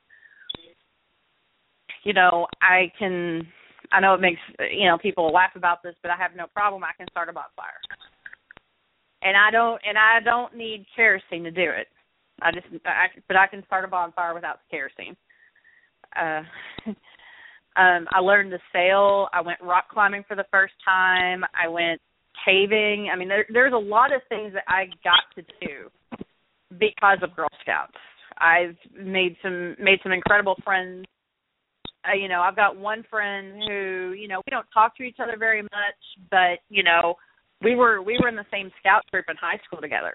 you know, I can. I know it makes, you know, people laugh about this, but I have no problem. I can start a bonfire. And I don't and I don't need kerosene to do it. I just I, but I can start a bonfire without kerosene. Uh um I learned to sail. I went rock climbing for the first time. I went caving. I mean there there's a lot of things that I got to do because of Girl Scouts. I've made some made some incredible friends. Uh, you know, I've got one friend who, you know, we don't talk to each other very much, but, you know, we were we were in the same scout group in high school together.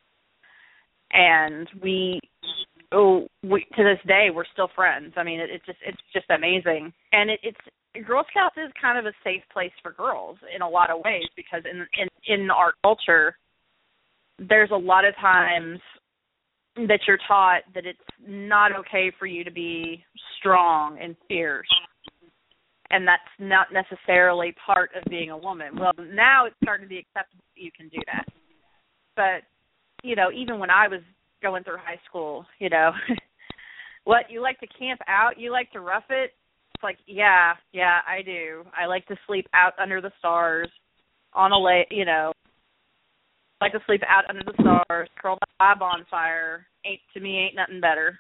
And we, oh, we to this day, we're still friends. I mean, it, it's just it's just amazing. And it, it's Girl Scouts is kind of a safe place for girls in a lot of ways because in in, in our culture, there's a lot of times that you're taught that it's not okay for you to be strong and fierce. And that's not necessarily part of being a woman. Well, now it's starting to be acceptable that you can do that. But, you know, even when I was going through high school, you know, what, you like to camp out? You like to rough it? It's like, yeah, yeah, I do. I like to sleep out under the stars on a lake, you know, like to sleep out under the stars, curled up by a bonfire. Ain't to me ain't nothing better.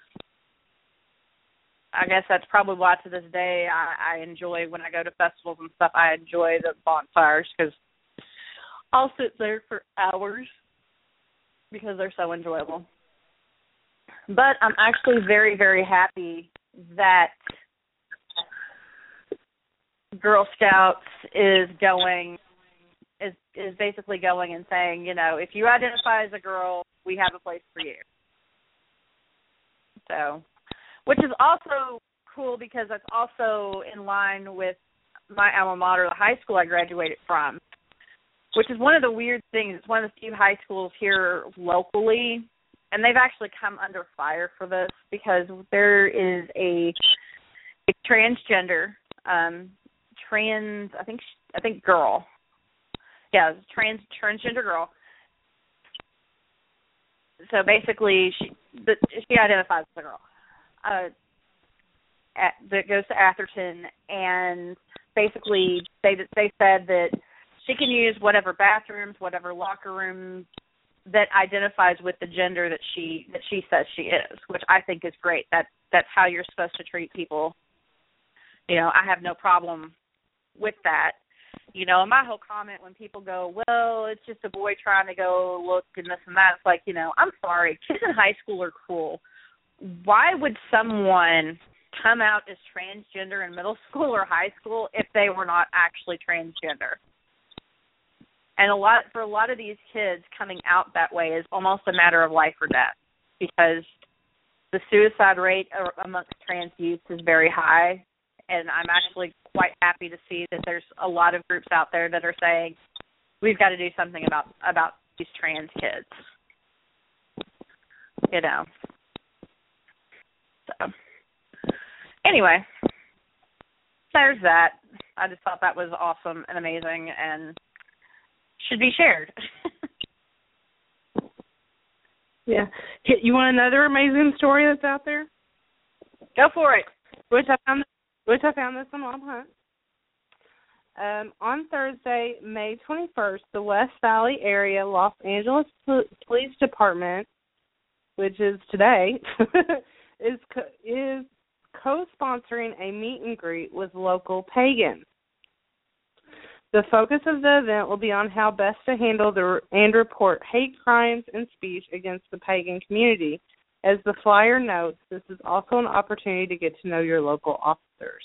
I guess that's probably why to this day I, I enjoy when I go to festivals and stuff. I enjoy the bonfires because I'll sit there for hours because they're so enjoyable. But I'm actually very, very happy that Girl Scouts is going. Is, is basically going and saying, you know, if you identify as a girl, we have a place for you. So, which is also cool because that's also in line with my alma mater, the high school I graduated from, which is one of the weird things. It's one of the few high schools here locally, and they've actually come under fire for this because there is a, a transgender, um, trans, I think, I think girl, yeah, trans transgender girl. So basically, she the, she identifies as a girl. Uh, at, that goes to Atherton, and basically they they said that she can use whatever bathrooms, whatever locker rooms that identifies with the gender that she that she says she is, which I think is great. That that's how you're supposed to treat people. You know, I have no problem with that. You know, and my whole comment when people go, well, it's just a boy trying to go look and this and that, it's like, you know, I'm sorry, kids in high school are cool. Why would someone come out as transgender in middle school or high school if they were not actually transgender? And a lot for a lot of these kids, coming out that way is almost a matter of life or death, because the suicide rate amongst trans youth is very high. And I'm actually quite happy to see that there's a lot of groups out there that are saying we've got to do something about about these trans kids. You know. So anyway, there's that. I just thought that was awesome and amazing and should be shared. Yeah. You want another amazing story that's out there? Go for it. Which I found which I found this on Mom Hunt. Um, on Thursday, May twenty-first, the West Valley Area Los Angeles Police Department, which is today, is co- is co-sponsoring a meet and greet with local pagans. The focus of the event will be on how best to handle the, and report hate crimes and speech against the pagan community. As the flyer notes, this is also an opportunity to get to know your local officers.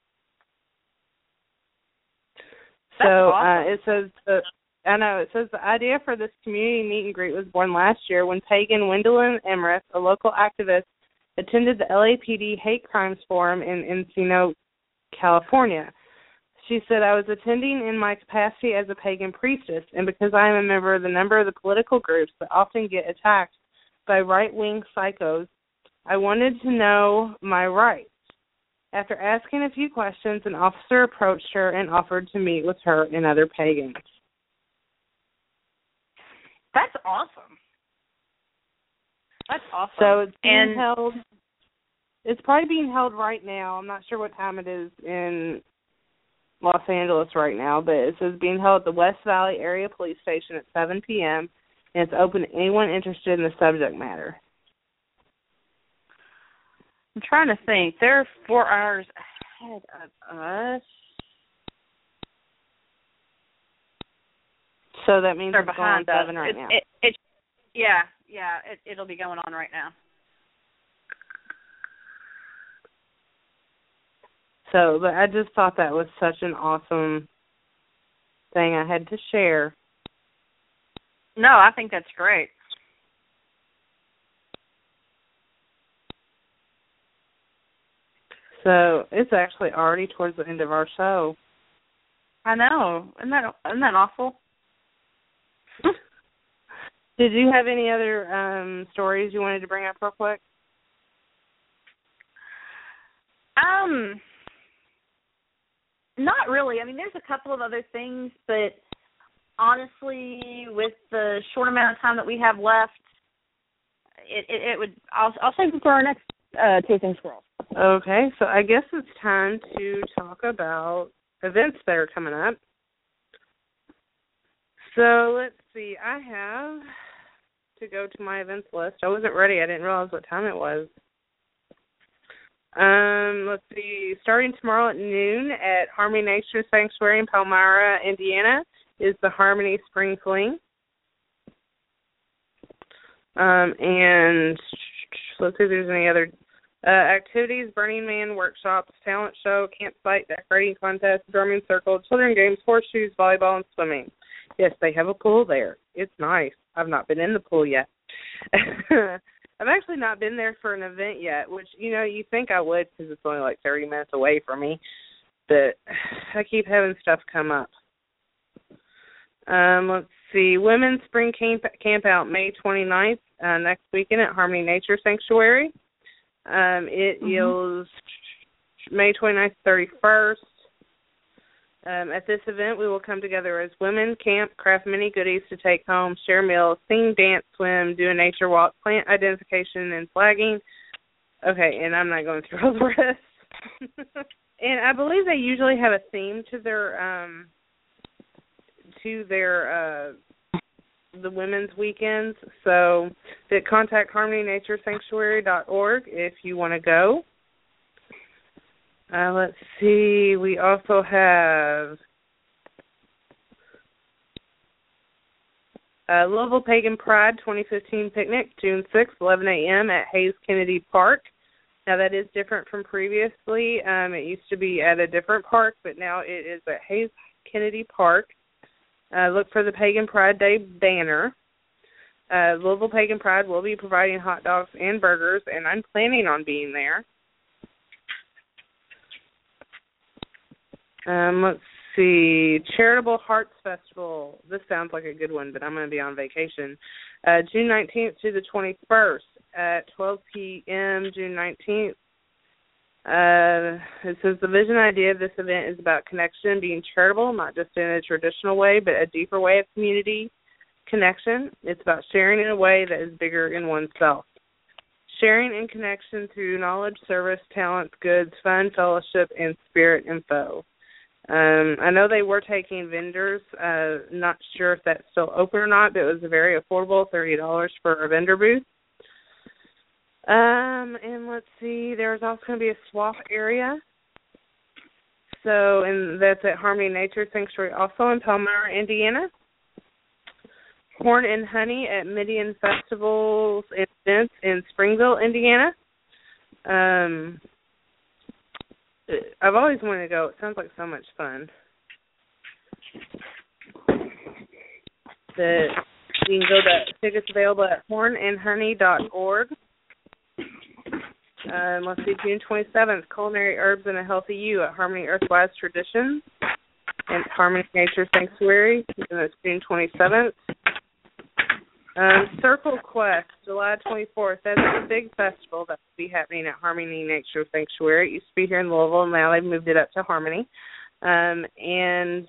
That's so awesome. uh, it says, the, I know, it says the idea for this community meet and greet was born last year when pagan Wendolyn Emrith, a local activist, attended the L A P D Hate Crimes Forum in Encino, California. She said, I was attending in my capacity as a pagan priestess, and because I am a member of the number of the political groups that often get attacked by right-wing psychos, I wanted to know my rights. After asking a few questions, an officer approached her and offered to meet with her and other pagans. That's awesome. That's awesome. So it's being and held, it's probably being held right now. I'm not sure what time it is in Los Angeles right now, but it says being held at the West Valley Area Police Station at seven p.m., and it's open to anyone interested in the subject matter. I'm trying to think. They're four hours ahead of us. So that means They're it's behind going us. seven right it, now. It, it, yeah, yeah. It, it'll be going on right now. So, but I just thought that was such an awesome thing I had to share. No, I think that's great. So it's actually already towards the end of our show. I know. Isn't that isn't that awful? Did you have any other um, stories you wanted to bring up real quick? Um, not really. I mean, there's a couple of other things, but honestly, with the short amount of time that we have left, it, it, it would. I'll I'll save them for our next uh, Tasting Squirrels. Okay, so I guess it's time to talk about events that are coming up. So let's see. I have to go to my events list. I wasn't ready. I didn't realize what time it was. Um, let's see. Starting tomorrow at noon at Harmony Nature Sanctuary in Palmyra, Indiana, is the Harmony Spring Fling. Um, and let's see if there's any other uh, activities: Burning Man workshops, talent show, campsite decorating contest, drumming circle, children games, horseshoes, volleyball, and swimming. Yes, they have a pool there. It's nice. I've not been in the pool yet. I've actually not been there for an event yet, which, you know, you think I would because it's only like thirty minutes away from me. But I keep having stuff come up. Um, let's see. Women's Spring Camp, camp Out May twenty-ninth, uh, next weekend at Harmony Nature Sanctuary. Um, it mm-hmm. is May twenty-ninth to thirty-first. Um, at this event, we will come together as women, camp, craft many goodies to take home, share meals, sing, dance, swim, do a nature walk, plant identification, and flagging. Okay, and I'm not going through all the rest. And I believe they usually have a theme to their um, to their uh, the women's weekends. So, contact harmony nature sanctuary dot org if you want to go. Uh, let's see, we also have uh, Louisville Pagan Pride twenty fifteen Picnic, June sixth, eleven a.m. at Hayes Kennedy Park. Now, that is different from previously. Um, it used to be at a different park, but now it is at Hayes Kennedy Park. Uh, look for the Pagan Pride Day banner. Uh, Louisville Pagan Pride will be providing hot dogs and burgers, and I'm planning on being there. Um, let's see, Charitable Hearts Festival. This sounds like a good one, but I'm going to be on vacation. Uh, June nineteenth to the twenty-first at twelve p.m., June nineteenth. Uh, it says the vision idea of this event is about connection, being charitable, not just in a traditional way, but a deeper way of community connection. It's about sharing in a way that is bigger in oneself. Sharing and connection through knowledge, service, talents, goods, fun, fellowship, and spirit info. Um, I know they were taking vendors. Uh, not sure if that's still open or not, but it was very affordable, thirty dollars for a vendor booth. Um, and let's see, there's also going to be a swap area. So, and that's at Harmony Nature Sanctuary, also in Palmyra, Indiana. Corn and Honey at Midian Festivals and Events in Springville, Indiana. Um, I've always wanted to go. It sounds like so much fun. The, you can go to tickets available at horn and honey dot org. Um, let's see, June twenty-seventh, Culinary Herbs and a Healthy You at Harmony Earthwise Traditions and Harmony Nature Sanctuary. And that's June twenty-seventh. Um, Circle Quest, July twenty-fourth. That's a big festival that will be happening at Harmony Nature Sanctuary. It used to be here in Louisville, and now they've moved it up to Harmony. Um, and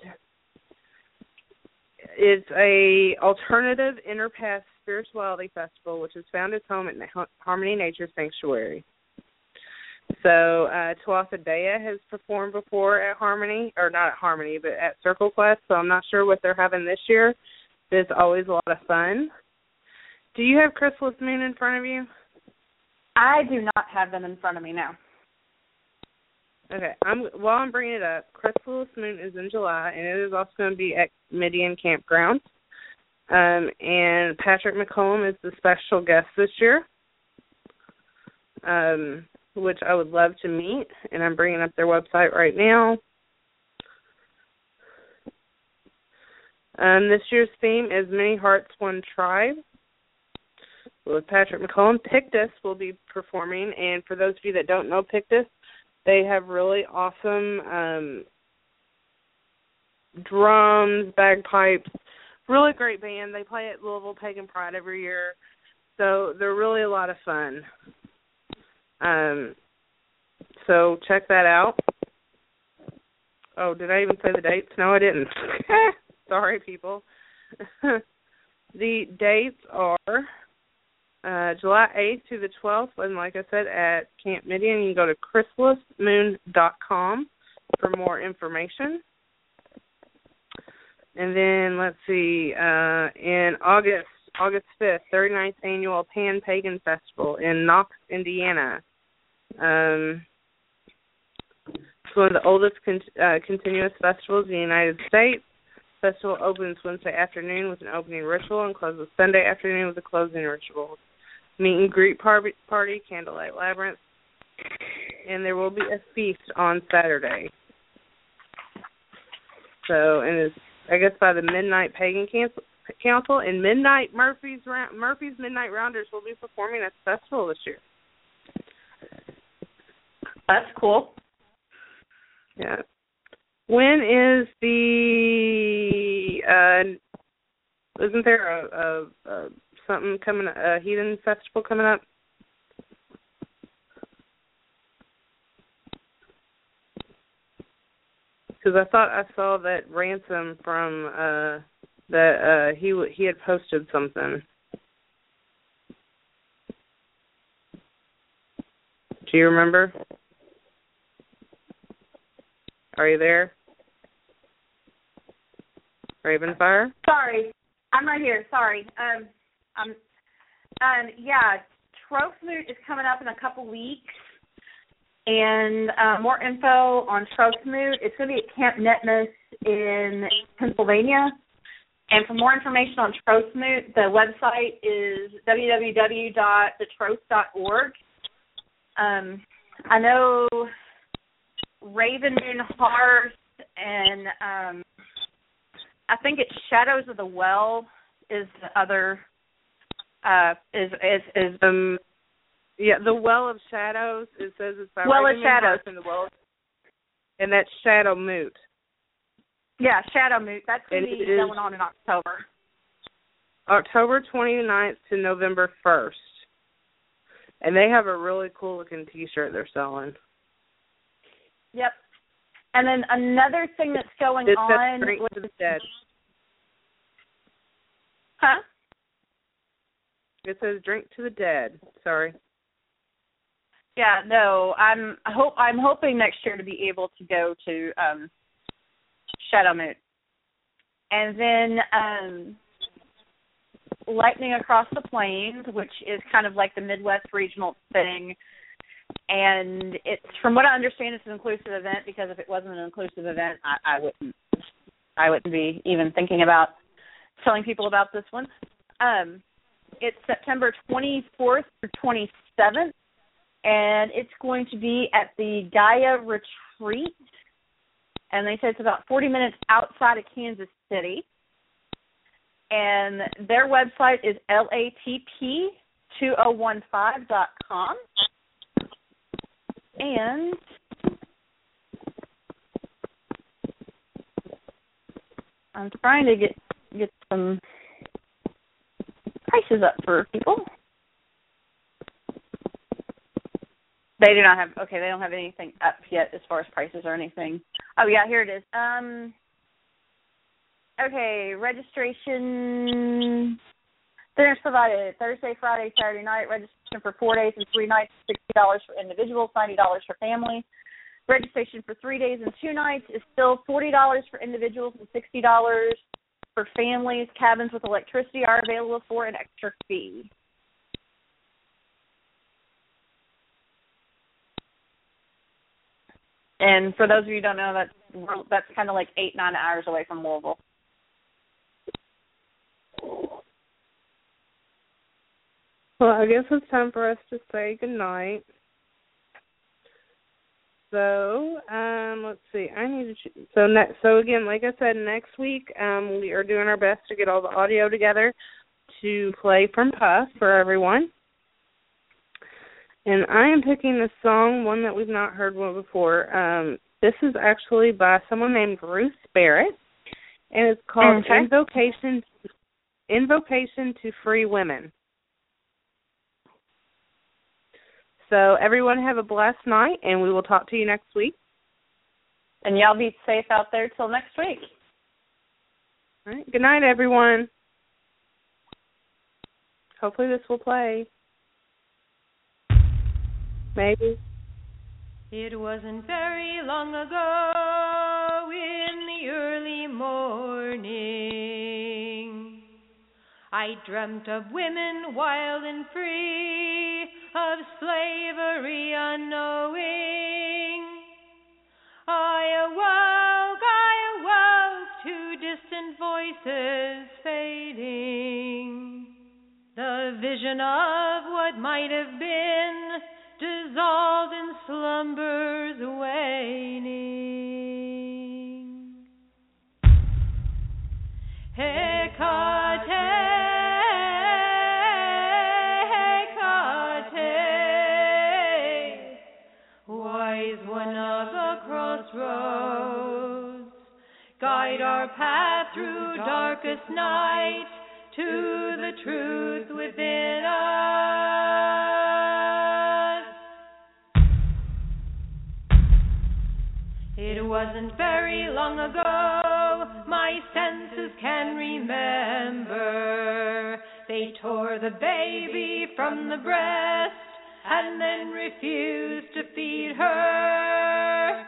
it's a alternative interpath spirituality festival, which has found its home at Harmony Nature Sanctuary. So uh, Tuatha Dea has performed before at Harmony, or not at Harmony, but at Circle Quest. So I'm not sure what they're having this year. It's always a lot of fun. Do you have Chrysalis Moon in front of you? I do not have them in front of me now. Okay. I'm, while I'm bringing it up, Chrysalis Moon is in July, and it is also going to be at Midian Campground. Um, and Patrick McCollum is the special guest this year, um, which I would love to meet. And I'm bringing up their website right now. Um, this year's theme is Many Hearts, One Tribe. With Patrick McCollum, Pictus will be performing, and for those of you that don't know Pictus, they have really awesome um, drums, bagpipes, really great band. They play at Louisville Pagan Pride every year, so they're really a lot of fun. Um, so check that out. Oh, did I even say the dates? No, I didn't. Sorry, people. The dates are uh, July eighth to the twelfth, and like I said, at Camp Midian. You can go to chrysalis moon dot com for more information. And then, let's see, uh, in August, August fifth, thirty-ninth Annual Pan Pagan Festival in Knox, Indiana. Um, it's one of the oldest con- uh, continuous festivals in the United States. Festival opens Wednesday afternoon with an opening ritual and closes Sunday afternoon with a closing ritual. Meet and greet party, party Candlelight Labyrinth, and there will be a feast on Saturday. So, and it's, I guess by the Midnight Pagan Camp, Council and Midnight Murphy's Murphy's Midnight Rounders will be performing at the festival this year. That's cool. Yeah. When is the uh, isn't there a, a, a something coming a heathen festival coming up? Because I thought I saw that Ransom from uh, that uh, he he had posted something. Do you remember? Are you there? Ravenfire? Sorry, I'm right here. Sorry. Um, um, um, yeah, Trostmoot is coming up in a couple weeks. And uh, more info on Trostmoot, it's going to be at Camp Netmus in Pennsylvania. And for more information on Trostmoot, the website is w w w dot the trost dot org. Um, I know Raven Hearth and um, I think it's Shadows of the Well is the other uh, is is is um. Yeah, the Well of Shadows, it says it's by Well of Raven Shadows. And, the well, and that's Shadow Moot. Yeah, Shadow Moot. That's going to be is going on in October. October twenty-ninth to November first. And they have a really cool-looking T-shirt they're selling. Yep. And then another thing that's going it on... Says Drink to the Dead. Huh? It says Drink to the Dead. Sorry. Yeah, no, I'm hope I'm hoping next year to be able to go to um, Shadow Moot, and then um, Lightning Across the Plains, which is kind of like the Midwest regional thing, and it's from what I understand, it's an inclusive event because if it wasn't an inclusive event, I, I wouldn't I wouldn't be even thinking about telling people about this one. Um, it's September twenty-fourth through twenty-seventh. And it's going to be at the Gaia Retreat. And they said it's about forty minutes outside of Kansas City. And their website is L A T P two oh one five dot com. And I'm trying to get get some prices up for people. They do not have, okay, they don't have anything up yet as far as prices or anything. Oh, yeah, here it is. Um, okay, registration, dinners provided Thursday, Friday, Saturday night. Registration for four days and three nights, sixty dollars for individuals, ninety dollars for family. Registration for three days and two nights is still forty dollars for individuals and sixty dollars for families. Cabins with electricity are available for an extra fee. And for those of you who don't know, that's, that's kind of like eight, nine hours away from Louisville. Well, I guess it's time for us to say goodnight. So, um, let's see. I need to. Ch- so, ne- so again, like I said, next week um, we are doing our best to get all the audio together to play from Puff for everyone. And I am picking this song, one that we've not heard one before. Um, this is actually by someone named Ruth Barrett, and it's called okay. Invocation, Invocation to Free Women. So everyone have a blessed night, and we will talk to you next week. And y'all be safe out there till next week. All right. Good night, everyone. Hopefully this will play. Maybe. It wasn't very long ago in the early morning I dreamt of women wild and free, of slavery unknowing. I awoke, I awoke to distant voices fading, the vision of what might have been dissolved in slumber's waning. Hecate our path through darkest night to the truth within us. It wasn't very long ago, my senses can remember, they tore the baby from the breast and then refused to feed her.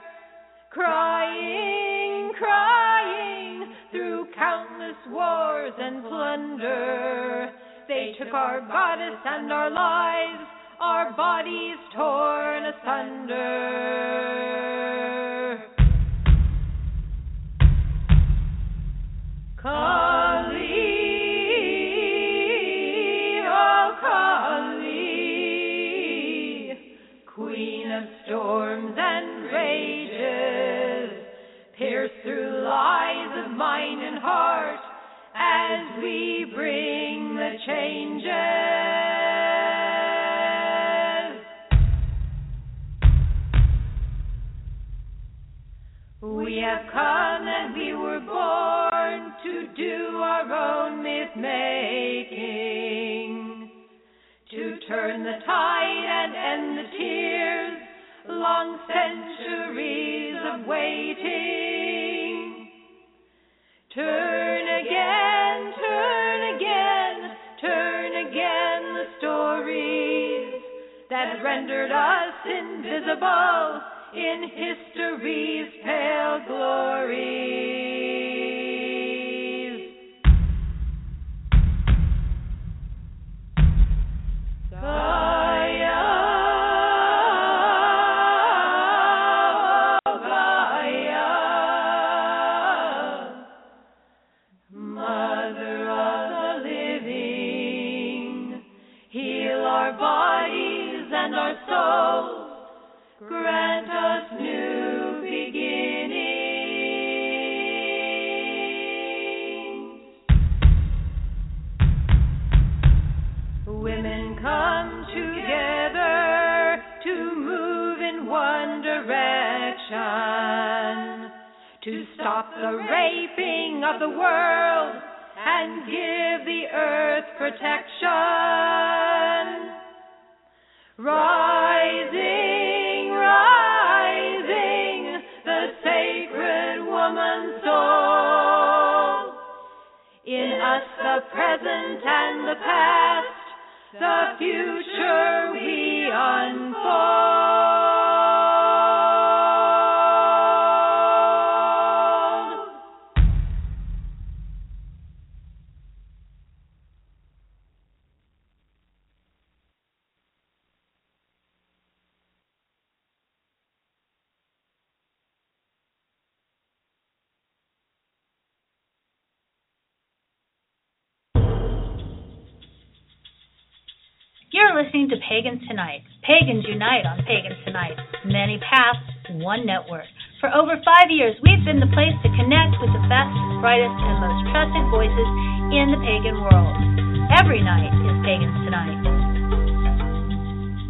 Crying, crying, through countless wars and plunder, they took our goddess and our lives, our bodies torn asunder. Kali, oh Kali, queen of storms and rages, pierce through lies of mind and heart as we bring the changes. We have come and we were born to do our own myth-making, to turn the tide and end the tears, long centuries of waiting. Turn again, turn again, turn again the stories that rendered us invisible in history's pale glories. Gaia, oh Gaia, Mother of the living, heal our bodies and our souls, grant us new beginnings. Women come together to move in one direction, to stop the raping of the world and give the earth protection. Rising, rising, the sacred woman soul. In us the present and the past, the future we unfold. You're listening to Pagans Tonight. Pagans unite on Pagans Tonight. Many paths, one network. For over five years, we've been the place to connect with the best, brightest, and most trusted voices in the pagan world. Every night is Pagans Tonight.